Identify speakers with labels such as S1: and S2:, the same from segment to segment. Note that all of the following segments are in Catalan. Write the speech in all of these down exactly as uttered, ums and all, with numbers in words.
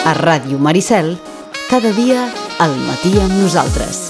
S1: A Ràdio Maricel, cada dia al matí amb nosaltres.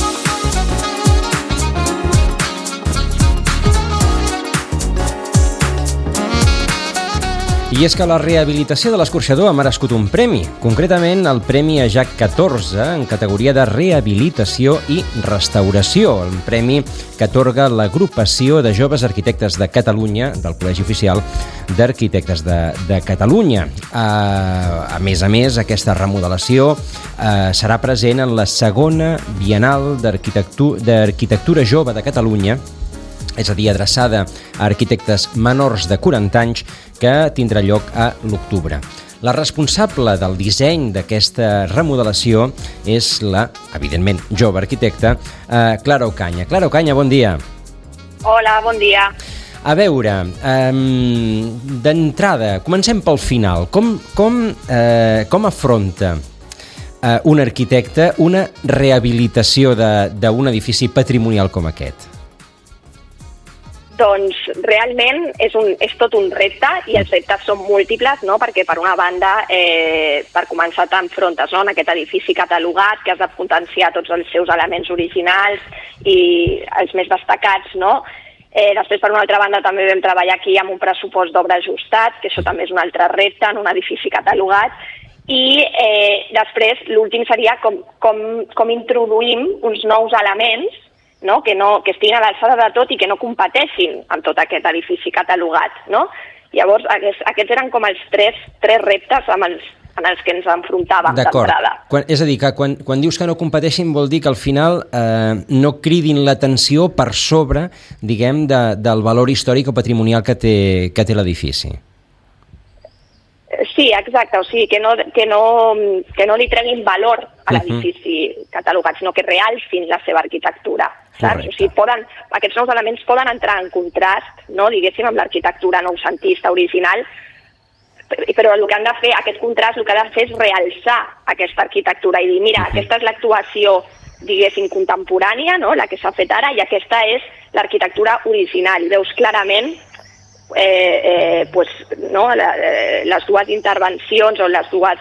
S2: I és que la rehabilitació de l'escorxador ha merescut un premi, concretament el Premi Ajac catorze en categoria de rehabilitació i restauració, el premi que atorga l'Agrupació de Joves Arquitectes de Catalunya del Col·legi Oficial d'Arquitectes de, de Catalunya. Uh, a més a més, aquesta remodelació uh, serà present en la segona Bienal d'Arquitectura, d'Arquitectura Jove de Catalunya, és a dir, adreçada a arquitectes menors de quaranta anys, que tindrà lloc a l'octubre. La responsable del disseny d'aquesta remodelació és la, evidentment, jove arquitecta, eh, Clara Ocaña. Clara Ocaña, bon dia.
S3: Hola, bon dia.
S2: A veure, eh, d'entrada, comencem pel final. Com, com, eh, com afronta eh, un arquitecte una rehabilitació d'un edifici patrimonial com aquest?
S3: Doncs realment és, un, és tot un repte i els reptes són múltiples, no? Perquè per una banda, eh, per començar t'enfrontes, no? En aquest edifici catalogat que has de potenciar tots els seus elements originals i els més destacats, no? Eh, després, per una altra banda, també vam treballar aquí amb un pressupost d'obra ajustat, que això també és un altre repte en un edifici catalogat, i eh, després l'últim seria com, com, com introduïm uns nous elements, no? Que, no, que estiguin a l'alçada de tot i que no competeixin amb tot aquest edifici catalogat, no? Llavors, aquests, aquests eren com els tres, tres reptes amb els, en els que ens enfrontàvem d'entrada.
S2: Quan, és a dir, que quan, quan dius que no competeixin vol dir que al final eh, no cridin l'atenció per sobre, diguem, de, del valor històric o patrimonial que té, que té l'edifici.
S3: Sí, exacte, o sigui, que no, que no, que no li treguin valor a l'edifici uh-huh. catalogat, sinó que realcin la seva arquitectura. Saps? O sigui, poden, aquests nous elements poden entrar en contrast, no, diguéssim, amb l'arquitectura noucentista original, però el que han de fer, aquest contrast, el que ha de fer és realçar aquesta arquitectura i dir, mira, uh-huh. aquesta és l'actuació, diguéssim, contemporània, no, la que s'ha fet ara, i aquesta és l'arquitectura original. I veus clarament Eh, eh, pues, no, la, eh, les dues intervencions o les dues,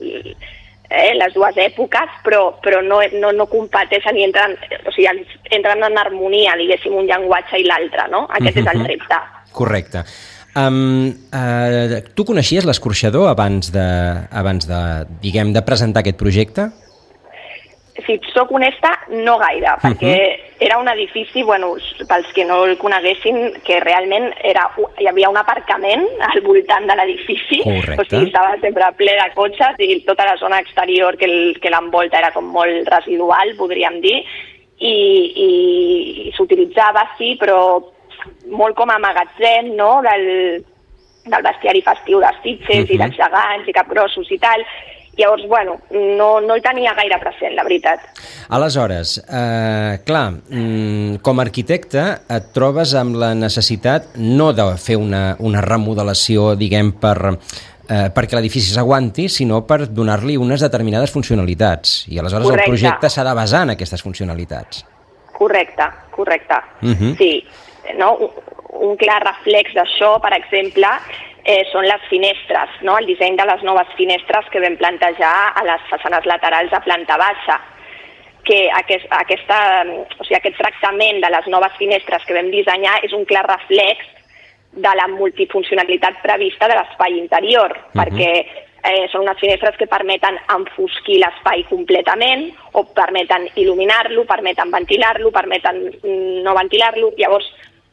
S3: eh, les dues èpoques, però, però no, no, no competeixen i entren, o sigui, entren en harmonia, diguéssim, un llenguatge i l'altre, no? Aquest uh-huh. és el repte.
S2: Correcte. Um, uh, tu coneixies l'escorxador abans de, abans de, diguem, de presentar aquest projecte?
S3: Si soc honesta, no gaire, perquè uh-huh. era un edifici, bueno, pels que no el coneguessin, que realment era, hi havia un aparcament al voltant de l'edifici,
S2: correcte.
S3: O sigui, estava sempre ple de cotxes i tota la zona exterior que, el, que l'envolta era com molt residual, podríem dir, i, i, i s'utilitzava, sí, però molt com a magatzem, no?, del, del bestiari festiu de Sitges uh-huh. i dels gegants i capgrossos i tal. Llavors, bueno, no, no el tenia gaire present, la veritat.
S2: Aleshores, eh, clar, com a arquitecte et trobes amb la necessitat no de fer una, una remodelació, diguem, per, eh, perquè l'edifici s'aguanti, sinó per donar-li unes determinades funcionalitats. I aleshores correcte. El projecte s'ha de basar en aquestes funcionalitats.
S3: Correcte, correcte. Uh-huh. Sí, no? un, un clar reflex d'això, per exemple, Eh, són les finestres, no? El disseny de les noves finestres que vam plantejar a les façanes laterals a planta baixa, que aquest, aquesta, o sigui, aquest tractament de les noves finestres que vam dissenyar és un clar reflex de la multifuncionalitat prevista de l'espai interior, uh-huh. perquè eh, són unes finestres que permeten enfosquir l'espai completament o permeten il·luminar-lo, permeten ventilar-lo, permeten no ventilar-lo, llavors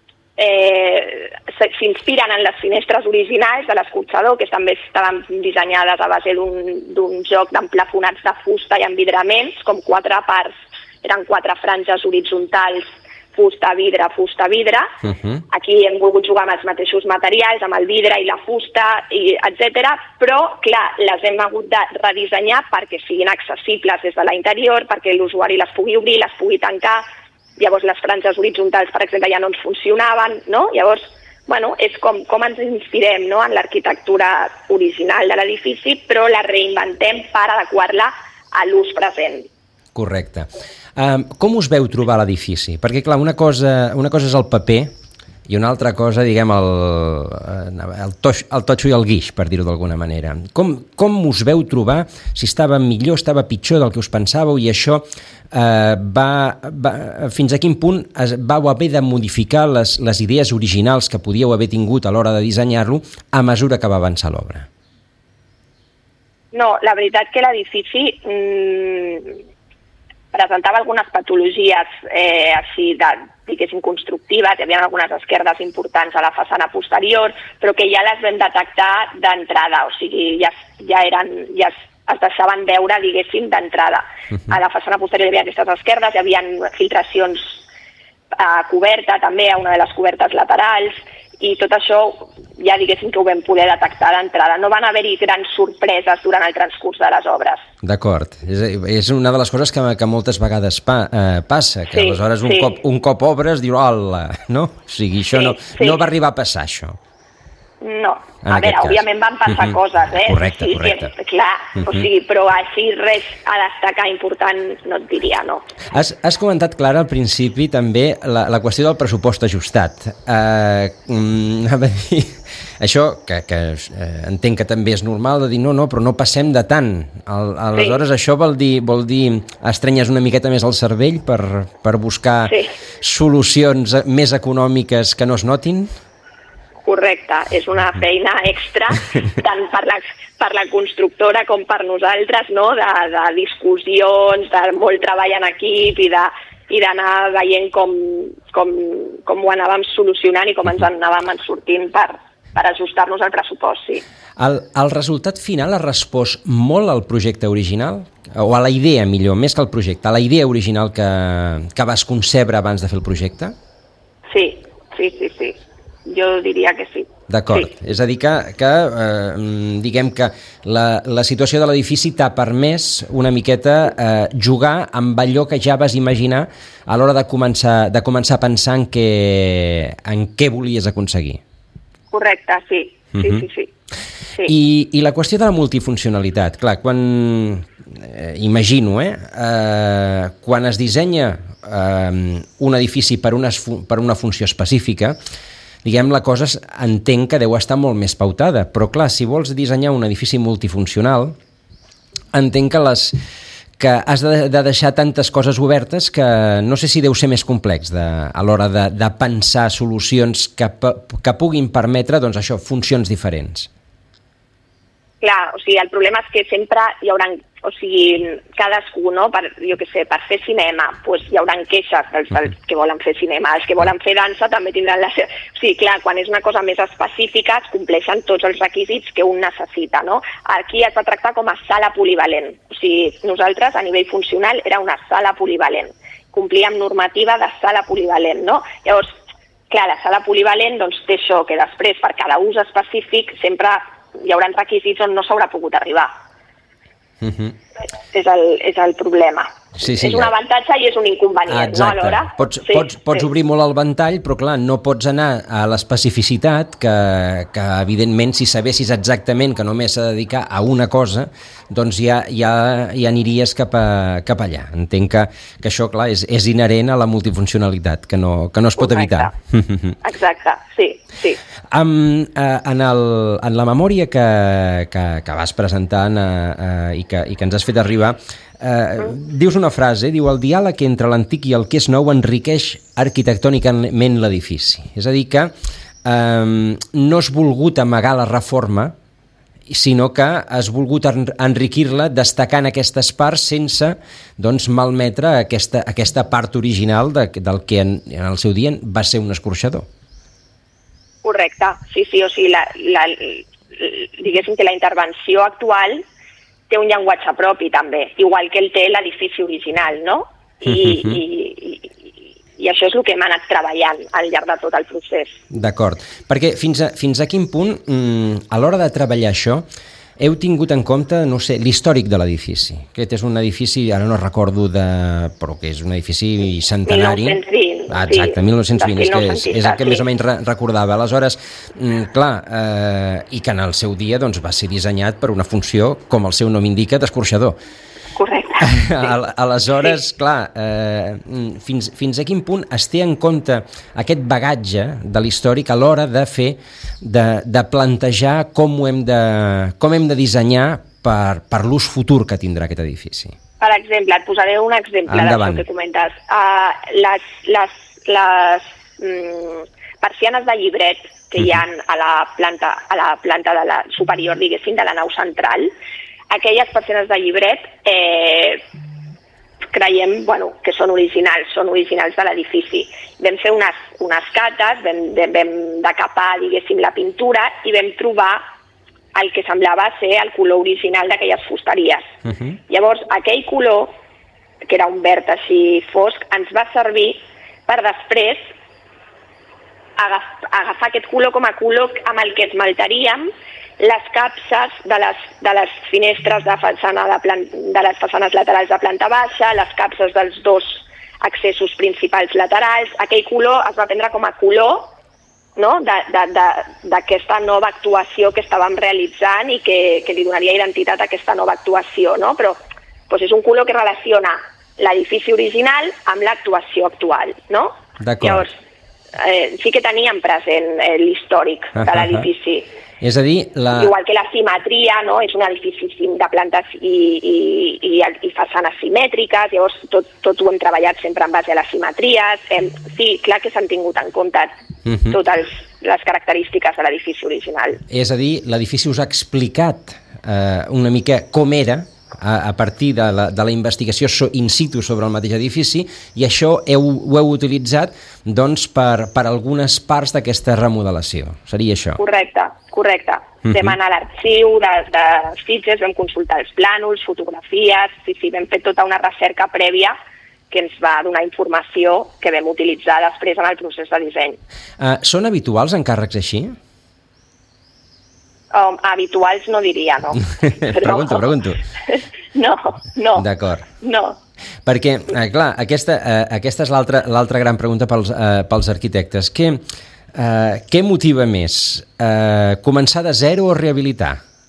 S3: Eh, s'inspiren en les finestres originals de l'escorxador, que també estaven dissenyades a base d'un joc d'emplafonats de fusta i envidraments, com quatre parts, eren quatre franges horitzontals, fusta, vidre, fusta, vidre. Uh-huh. Aquí hem volgut jugar amb els mateixos materials, amb el vidre i la fusta, i etcètera, però, clar, les hem hagut de redissenyar perquè siguin accessibles des de l'interior, perquè l'usuari les pugui obrir, les pugui tancar. Llavors les franges horitzontals, per exemple, ja no ens funcionaven, no? Llavors, bueno, és com, com ens inspirem, no?, en l'arquitectura original de l'edifici, però la reinventem per adequar-la a l'ús present.
S2: Correcte. Um, com us veu trobar l'edifici? Perquè, clar, una cosa, una cosa és el paper, i una altra cosa, diguem, el, el, toix, el totxo i el guix, per dir-ho d'alguna manera. Com, com us veu trobar? Si estava millor, estava pitjor del que us pensàveu, i això eh, va, va... Fins a quin punt es, vau haver de modificar les, les idees originals que podíeu haver tingut a l'hora de dissenyar-lo a mesura que va avançar l'obra?
S3: No, la veritat que l'edifici mmm, presentava algunes patologies eh, així de, diguéssim, constructives, hi havia algunes esquerdes importants a la façana posterior, però que ja les vam detectar d'entrada, o sigui, ja, ja, eren, ja es, es deixaven veure, diguéssim, d'entrada. Uh-huh. A la façana posterior hi havia aquestes esquerdes, hi havia filtracions a coberta, també a una de les cobertes laterals, i tot això ja diguéssim que ho vam poder detectar d'entrada. No van haver-hi grans sorpreses durant el transcurs de les obres.
S2: D'acord. És, és una de les coses que, que moltes vegades pa, eh, passa, que sí, aleshores un, sí. cop, un cop obres diu, hola, no? O sigui, això sí, no, sí. no va arribar a passar, això.
S3: No, a veure, cas. òbviament van passar uh-huh. coses, eh?
S2: Correcte,
S3: sí,
S2: correcte.
S3: Sí, clar, uh-huh. o sigui, però així res a destacar important no et diria, no.
S2: Has, has comentat, Clara, al principi també la, la qüestió del pressupost ajustat. Uh, mm, a dir, això, que, que eh, entenc que també és normal de dir no, no, però no passem de tant. Al, aleshores, sí. això vol dir, vol dir estrenyes una miqueta més el cervell per, per buscar sí. solucions més econòmiques que no es notin?
S3: Correcte, és una feina extra tant per la, per la constructora com per nosaltres, no? de, de discussions, de molt treball en equip i de, i d'anar veient com, com, com ho anàvem solucionant i com ens anàvem sortint per, per ajustar-nos al pressupost, sí.
S2: El, el resultat final ha respost molt al projecte original? O a la idea, millor, més que al projecte, a la idea original que, que vas concebre abans de fer el projecte?
S3: Sí, sí, sí, sí. Jo diria que sí.
S2: D'acord,
S3: sí.
S2: és a dir que, que eh, diguem que la, la situació de l'edifici t'ha permès una miqueta eh, jugar amb allò que ja vas imaginar a l'hora de començar, de començar a pensar en què, en què volies aconseguir.
S3: Correcte, sí, sí, uh-huh. sí, sí. sí.
S2: I, I la qüestió de la multifuncionalitat, clar, quan, eh, imagino, eh, eh, quan es dissenya eh, un edifici per una, per una funció específica, diguem, la cosa entenc que deu estar molt més pautada, però clar, si vols dissenyar un edifici multifuncional, entenc que, les, que has de, de deixar tantes coses obertes que no sé si deu ser més complex de, a l'hora de, de pensar solucions que, que puguin permetre, doncs això, funcions diferents.
S3: Clar, o sigui, el problema és que sempre hi haurà, o sigui, cadascú, no? Per, jo què sé, per fer cinema, doncs hi haurà queixes dels, dels que volen fer cinema, els que volen fer dansa també tindran la seva... O sigui, clar, quan és una cosa més específica es compleixen tots els requisits que un necessita, no? Aquí es va tractar com a sala polivalent, o sigui, nosaltres a nivell funcional era una sala polivalent, complíem normativa de sala polivalent, no? Llavors, clar, la sala polivalent doncs té això, que després per cada ús específic sempre hi haurà requisits on no s'haurà pogut arribar. Uh-huh. És, el, és el problema.
S2: Sí, sí,
S3: és un ja. avantatge i és un inconvenient.
S2: Exacte.
S3: No, alhora?
S2: Pots,
S3: sí,
S2: pots, pots
S3: sí.
S2: obrir molt el ventall, però clar, no pots anar a l'especificitat que, que evidentment si sabessis exactament que només s'ha de dedicar a una cosa, doncs ja, ja, ja aniries cap, a, cap allà. Entenc que, que això, clar, és, és inherent a la multifuncionalitat, que no, que no es pot
S3: Correcte.
S2: evitar.
S3: Exacte, sí, sí.
S2: Um, uh, en, el, en la memòria que, que, que vas presentant uh, uh, i, que, i que ens has fet arribar, Uh, dius una frase, diu el diàleg entre l'antic i el que és nou enriqueix arquitectònicament l'edifici. És a dir que um, no has volgut amagar la reforma, sinó que has volgut enriquir-la destacant aquestes parts sense doncs, malmetre aquesta, aquesta part original de, del que en, en el seu dia va ser un escorxador.
S3: Correcte, sí, sí, o sigui, la, la, diguéssim que la intervenció actual té un llenguatge propi també, igual que el té l'edifici original, no? I, uh-huh. i, i, i això és el que hem anat treballant al llarg de tot el procés.
S2: D'acord, perquè fins a, fins a quin punt, mm, a l'hora de treballar això, heu tingut en compte, no sé, l'històric de l'edifici. Aquest és un edifici, ara no recordo, de, però que és un edifici centenari.
S3: mil nou-cents vint.
S2: Ah, exacte,
S3: sí,
S2: mil nou-cents vint, és, que és, és el que sí. més o menys re recordava. Aleshores, mm, clar, eh, i que en el seu dia doncs, va ser dissenyat per una funció, com el seu nom indica, d'escorxador.
S3: Correcte.
S2: Aleshores, clar, eh, fins, fins a quin punt es té en compte aquest bagatge de l'històric a l'hora de fer, de, de plantejar com ho hem de, com hem de dissenyar per, per l'ús futur que tindrà aquest edifici?
S3: Per exemple, et posaré un exemple d'això que comentes. Uh, les les, les mm, persianes de llibret que hi ha a la planta, a la planta de la superior, diguéssim, de la nau central, aquelles persianes de llibret eh, creiem bueno, que són originals, són originals de l'edifici. Vam fer unes, unes cates, vam, vam decapar, diguéssim, la pintura i vam trobar el que semblava ser el color original d'aquelles fusteries. Uh-huh. Llavors, aquell color, que era un verd així fosc, ens va servir per després agaf, agafar aquest color com a color amb el que esmaltaríem les capses de les, de les finestres de, façana de, plan, de les façanes laterals de planta baixa, les capses dels dos accessos principals laterals. Aquell color es va prendre com a color, no?, d'aquesta nova actuació que estàvem realitzant i que, que li donaria identitat a aquesta nova actuació, no? Però doncs és un color que relaciona l'edifici original amb l'actuació actual, no?
S2: D'acord. Llavors,
S3: eh, sí que teníem present eh, l'històric uh-huh. de l'edifici.
S2: És a dir, la...
S3: Igual que la simetria, no? És un edifici de plantes i, i, i, i façanes simètriques, llavors tot, tot ho hem treballat sempre en base a les simetries. Hem, sí, clar que s'han tingut en compte uh-huh. totes les característiques de l'edifici original.
S2: És a dir, l'edifici us ha explicat eh, una mica com era a, a partir de la, de la investigació in situ sobre el mateix edifici, i això heu, ho heu utilitzat doncs, per, per algunes parts d'aquesta remodelació. Seria això?
S3: Correcte, correcte. Uh-huh. Vam anar a l'arxiu de, de Sitges, vam consultar els plànols, fotografies, sí, sí, vam fer tota una recerca prèvia que ens va donar informació que vam utilitzar després en el procés de disseny.
S2: Uh, són habituals encàrrecs així?
S3: Um, habituals no diria, no.
S2: Però... pregunto, pregunto.
S3: No, no.
S2: D'acord.
S3: No.
S2: Perquè, eh, clar, aquesta, eh, aquesta és l'altra l'altra gran pregunta pels, eh, pels arquitectes. Què, eh, què motiva més? Eh, començar de zero o rehabilitar?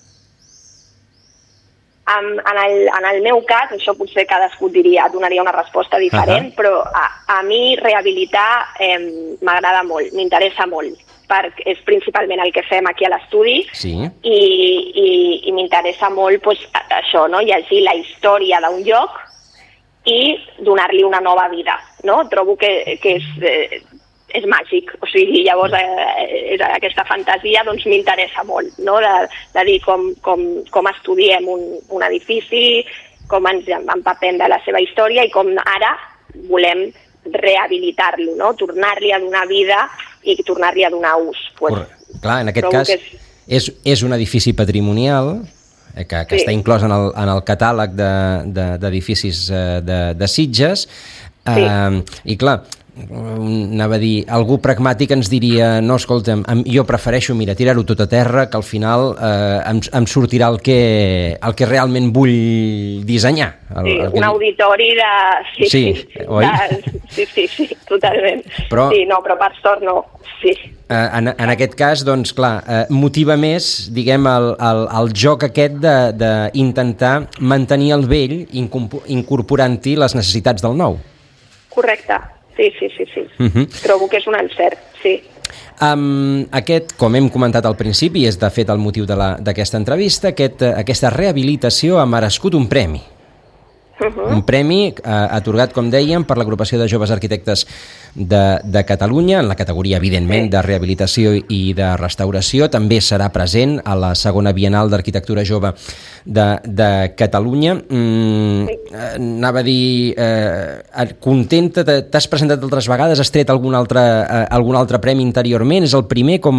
S3: En, en, el, en el meu cas, això potser cadascú diria, donaria una resposta diferent, uh-huh. però a, a mi rehabilitar eh, m'agrada molt, m'interessa molt. Perquè és principalment el que fem aquí a l'estudi
S2: sí.
S3: i, i, i m'interessa molt pues, això, no? Llegir la història d'un lloc i donar-li una nova vida, no? Trobo que, que és, eh, és màgic, o sigui, llavors eh, aquesta fantasia doncs m'interessa molt, no? De, de dir com, com, com estudiem un, un edifici, com ens empapem de la seva història i com ara volem rehabilitar-lo, no? Tornar-li a donar vida i tornar-li a donar ús. Pues,
S2: clar, en aquest cas és... És, és un edifici patrimonial eh, que, que sí. està inclòs en el, en el catàleg d'edificis de, de, de, de Sitges eh, sí. i clar, anava a dir, algú pragmàtic ens diria, no, escolta'm, jo prefereixo, mira, tirar-ho tot a terra, que al final eh, em, em sortirà el que, el que realment vull dissenyar. El,
S3: sí,
S2: el que...
S3: un auditori de... Sí,
S2: sí,
S3: sí,
S2: oi?
S3: De... sí, sí, sí, totalment.
S2: Però...
S3: Sí, no, però per sort no, sí.
S2: Eh, en, en aquest cas, doncs, clar, eh, motiva més, diguem, el, el, el joc aquest d'intentar mantenir el vell incorporant-hi les necessitats del nou.
S3: Correcte. Sí, sí, sí, sí. Uh-huh. Trobo que és un encert, sí.
S2: Um, aquest, com hem comentat al principi, és de fet el motiu d'aquesta entrevista, aquest, aquesta rehabilitació ha merescut un premi. Uh-huh. Un premi eh, atorgat, com dèiem, per l'Agrupació de Joves Arquitectes de, de Catalunya, en la categoria, evidentment, sí. de rehabilitació i de restauració. També serà present a la segona Bienal d'Arquitectura Jove de, de Catalunya. Mm, sí. eh, anava a dir, eh, contenta, t'has presentat altres vegades, has tret algun altre, eh, algun altre premi interiorment? És el primer com...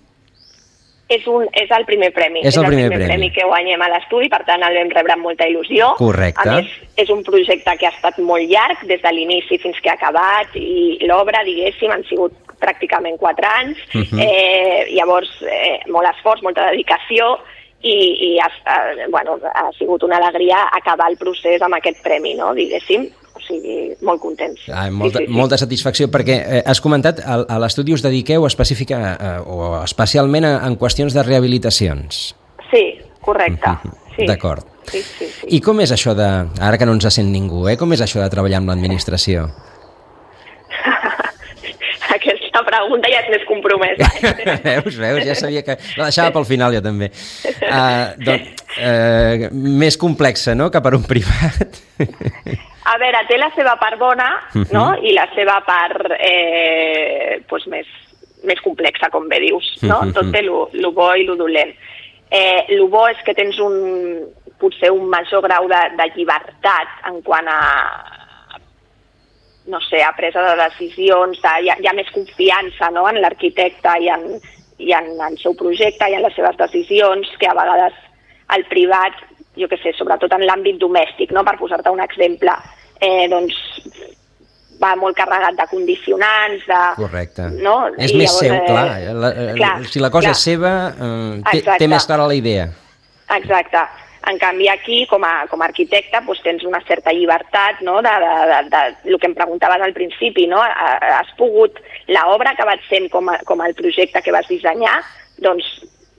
S3: És, un, és el primer premi.
S2: És el, és el primer, primer
S3: premi. premi que guanyem a l'estudi, per tant el vam rebre amb molta il·lusió.
S2: Correcte.
S3: A més, és un projecte que ha estat molt llarg, des de l'inici fins que ha acabat, i l'obra, diguéssim, han sigut pràcticament quatre anys. Uh-huh. eh, llavors, eh, molt esforç, molta dedicació, i, i ha, eh, bueno, ha sigut una alegria acabar el procés amb aquest premi, no? Diguéssim. O sigui, molt contents.
S2: Ah, molta,
S3: sí, sí, sí.
S2: molta satisfacció, perquè eh, has comentat, a, a l'estudi us dediqueu específica, eh, o especialment a, en qüestions de rehabilitacions.
S3: Sí, correcte.
S2: Uh-huh.
S3: Sí.
S2: D'acord.
S3: Sí, sí, sí.
S2: I com és això de, ara que no ens sent ningú, eh, com és això de treballar amb l'administració?
S3: Aquesta pregunta ja és més compromesa. Eh?
S2: veus, veus, ja sabia que... La deixava pel final, jo també. Uh, doncs, uh, més complexa, no?, que per un privat.
S3: A veure, té la seva part bona, no?, uh-huh. i la seva part eh, pues més, més complexa, com bé dius, no? Uh-huh. Tot té lo, lo bo i lo dolent. Eh, lo bo és que tens un, potser un major grau de, de llibertat en quant a, no sé, a presa de decisions, de, hi, ha, hi ha més confiança, no?, en l'arquitecte i, en, i en el seu projecte i en les seves decisions, que a vegades el privat, jo què sé, sobretot en l'àmbit domèstic, no?, per posar-te un exemple, eh, doncs va molt carregat de condicionants, de...
S2: Correcte.
S3: No?
S2: És
S3: I
S2: més
S3: llavors,
S2: seu,
S3: eh,
S2: clar. La,
S3: clar.
S2: Si la cosa
S3: clar.
S2: és seva, eh, té, té més clara la idea.
S3: Exacte. En canvi, aquí, com a, com a arquitecte, doncs, tens una certa llibertat, no?, de, de, de, de, de el que em preguntaves al principi, no? Has pogut, l'obra que vaig fent com, a, com el projecte que vas dissenyar, doncs,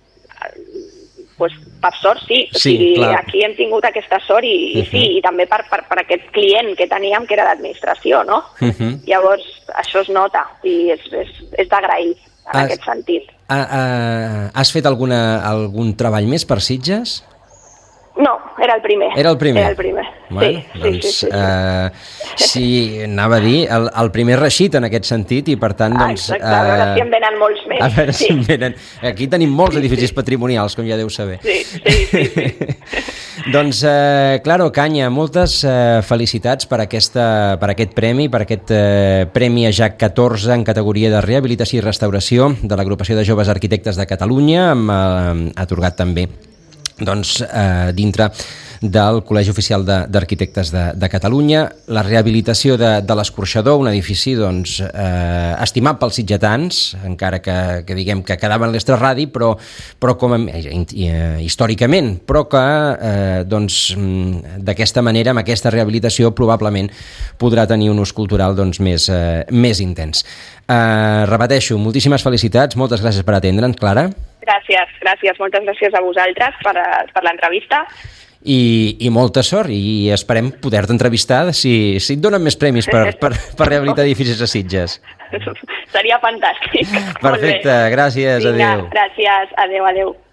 S3: pues, per sort sí, o
S2: sí
S3: sigui,
S2: clar.
S3: Aquí hem tingut aquesta sort i, i uh-huh. sí, i també per, per, per aquest client que teníem, que era l'administració, no? Uh-huh. Llavors, això es nota i és, és, és d'agrair en has, aquest sentit.
S2: A, a, has fet alguna, algun treball més per Sitges?
S3: No, era el primer.
S2: Era el primer?
S3: Era el primer,
S2: bueno,
S3: sí,
S2: doncs,
S3: sí, sí, sí.
S2: Uh, sí, anava a dir, el, el primer reeixit en aquest sentit i per tant, doncs...
S3: Ah, exacte, a veure uh, si en venen molts més.
S2: A veure
S3: sí.
S2: si en venen. Aquí tenim molts edificis patrimonials, com ja deu saber.
S3: Sí, sí, sí. sí.
S2: Doncs, uh, Claro Canya, moltes uh, felicitats per, aquesta, per aquest premi, per aquest uh, Premi AJAC catorze en categoria de rehabilitació i restauració de l'Agrupació de Joves Arquitectes de Catalunya, amb, uh, atorgat també doncs, eh, dintre del Col·legi Oficial d'Arquitectes de, de, de Catalunya, la rehabilitació de, de l'Escorxador, un edifici doncs, eh, estimat pels sitgetans, encara que, que diguem que quedava en l'extraradi, però, però com a, eh, històricament, però que eh, doncs, d'aquesta manera, amb aquesta rehabilitació, probablement podrà tenir un ús cultural doncs, més, eh, més intens. Eh, repeteixo, moltíssimes felicitats, moltes gràcies per atendre'ns, Clara.
S3: Gràcies, gràcies, moltes gràcies a vosaltres per, per l'entrevista.
S2: I, i molta sort, i esperem poder-te entrevistar si, si et donen més premis per, per, per rehabilitar edificis a Sitges.
S3: Seria fantàstic.
S2: Perfecte, gràcies,
S3: Vinga,
S2: adéu.
S3: Gràcies, adéu, adéu.